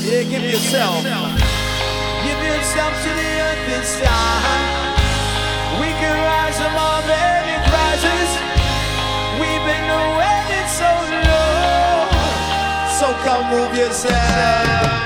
Yeah, give yourself. Give yourself to the earth and sky. We can rise above any crisis. We've been waiting so long. So come move yourself.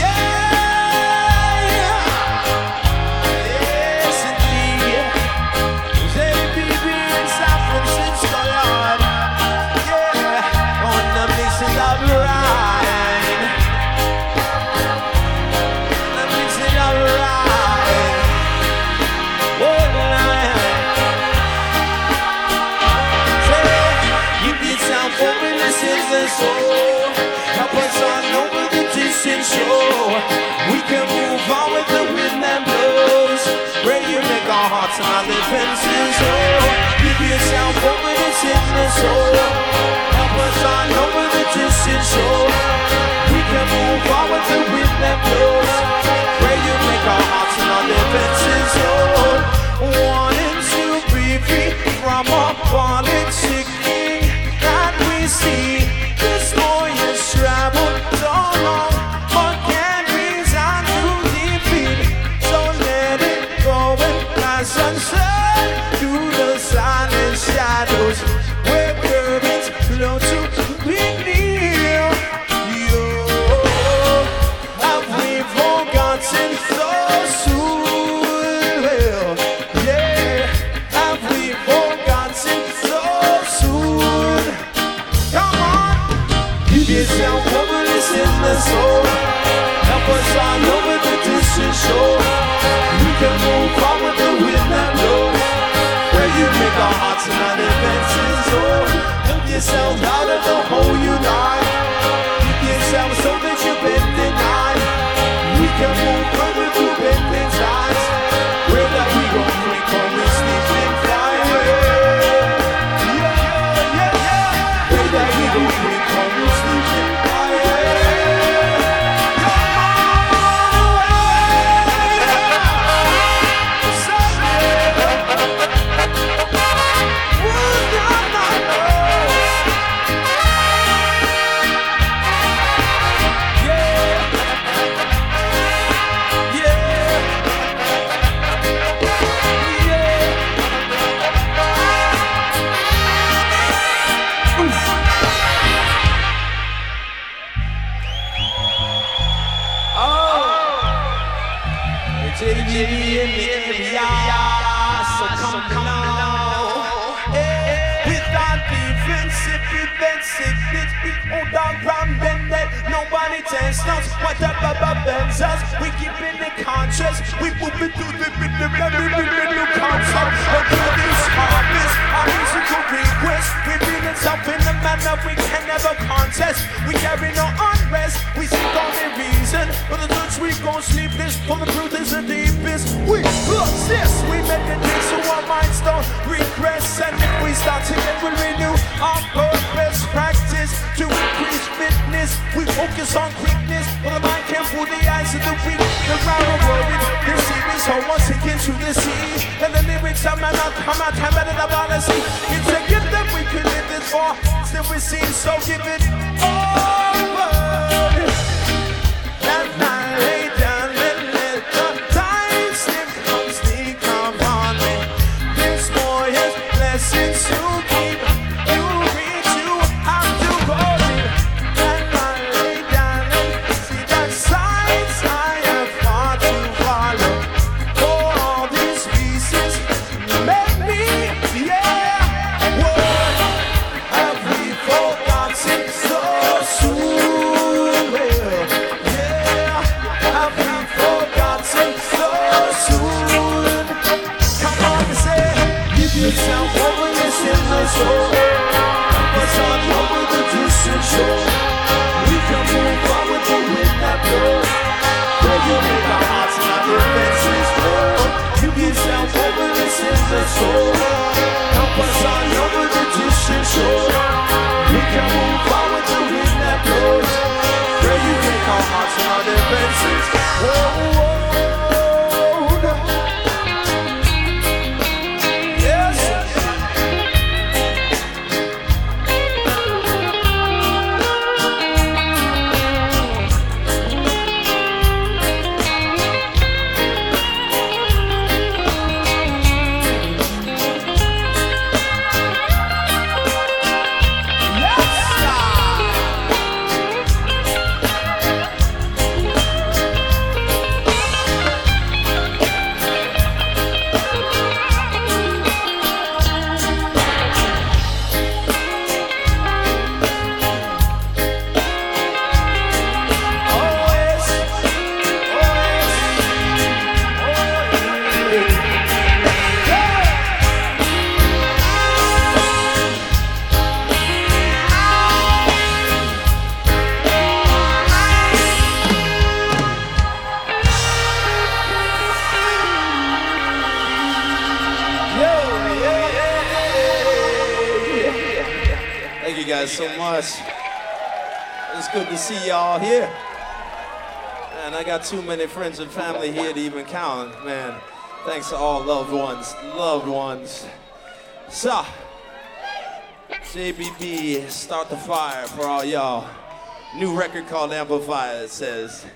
Help us on over the distant shore. We can move on with the wind that blows. Pray you make our hearts and our defenses. Oh, give yourself over the sickness. Oh, help us on over the distant shore. We can move on with the wind that blows. Pray you make our hearts and our defenses. Oh, wanting to be free from our bondage sickness that we see. This boy has traveled so long, but can't resign to defeat. So let it go and fly sunset through the silent shadows where currents flow to beneath. You have we forgotten so soon? Yeah, have we forgotten so soon? Come on, give yourself over this in the soul. Help us all over the distant shore. We can move on with the wind that blows. Where you make our hearts and our defenses. Oh, help yourself out of the hole you lie. Give yourself so that you've been denied. We can move further through bending sides. Where that we go free, come we sleep and fly. Where that we go free, come we sleep and fly. So come now. Without defensive, we hold on from them that nobody tests us. Whatever bends us, we keep in the conscious. We move it through the new concept. But through this harvest, our musical request, we feel itself in the manner we can never contest. We carry no unrest, we seek only reason. For the truth we gon' sleepless, for the truth is the deepest. We persist, we meditate so our minds don't regress. And if we start to get, we'll renew our purpose. Practice to increase fitness. We focus on quickness, but the mind can't fool the eyes of the weak. The ground of worry, this series home once again to the sea. And the lyrics are man not come out, time better than policy. It's a gift that we could live this for. Still we see, so give it over. That night lay down and let the time slip, come sneak up on me. This boy has blessings to keep. You reach, you have to go deep. That night lay down and see that signs I have far to follow. For all these pieces make me, yeah. What have we forgotten so guys so much. It's good to see y'all here. And I got too many friends and family here to even count, man. Thanks to all loved ones. So, JBB, Start the Fire for all y'all. New record called Amplifier, it says.